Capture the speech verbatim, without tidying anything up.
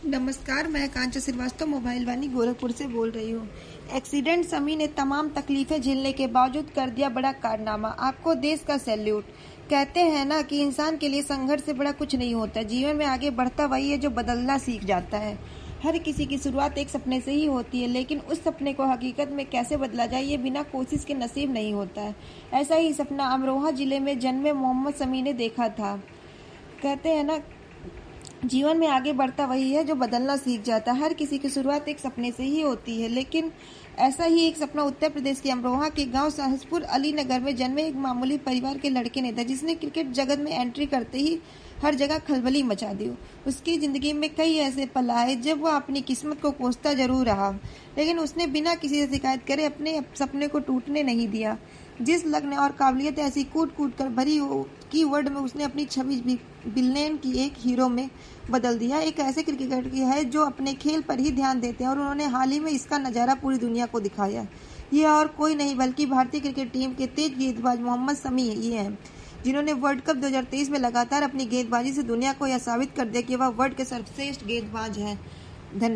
नमस्कार, मैं कांचा श्रीवास्तव मोबाइल वानी गोरखपुर से बोल रही हूँ। एक्सीडेंट समी ने तमाम तकलीफें झेलने के बावजूद कर दिया बड़ा कारनामा। आपको देश का सैल्यूट। कहते हैं ना कि इंसान के लिए संघर्ष से बड़ा कुछ नहीं होता। जीवन में आगे बढ़ता वही है जो बदलना सीख जाता है। हर किसी की शुरुआत एक सपने से ही होती है, लेकिन उस सपने को हकीकत में कैसे बदला जाए ये बिना कोशिश के नसीब नहीं होता है। ऐसा ही सपना अमरोहा जिले में जन्मे मोहम्मद समी ने देखा था। कहते हैं ना, जीवन में आगे बढ़ता वही है जो बदलना सीख जाता है। हर किसी की शुरुआत एक सपने से ही होती है, लेकिन ऐसा ही एक सपना उत्तर प्रदेश के अमरोहा के गांव सहसपुर अली नगर में जन्मे एक मामूली परिवार के लड़के ने था, जिसने क्रिकेट जगत में एंट्री करते ही हर जगह खलबली मचा दी। उसकी जिंदगी में कई ऐसे पल आए जब वह अपनी किस्मत को कोसता जरूर रहा, लेकिन उसने बिना किसी से शिकायत करे अपने सपने को टूटने नहीं दिया। जिस लगन और काबिलियत ऐसी कूट कूट कर भरी की वर्ड में उसने अपनी छवि बिल्लेन की एक हीरो में बदल दिया। एक ऐसे क्रिकेटर की है जो अपने खेल पर ही ध्यान देते हैं, और उन्होंने हाल ही में इसका नज़ारा पूरी दुनिया को दिखाया। ये और कोई नहीं बल्कि भारतीय क्रिकेट टीम के तेज गेंदबाज मोहम्मद समी ये हैं, जिन्होंने वर्ल्ड कप दो हज़ार तेईस में लगातार अपनी गेंदबाजी से दुनिया को यह साबित कर दिया कि वह वर्ल्ड के सर्वश्रेष्ठ गेंदबाज हैं।